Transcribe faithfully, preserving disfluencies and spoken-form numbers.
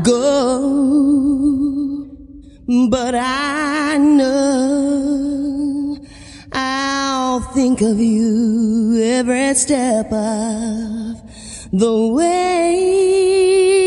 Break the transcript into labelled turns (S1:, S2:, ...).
S1: go, but I know I'll think of you every step of the way.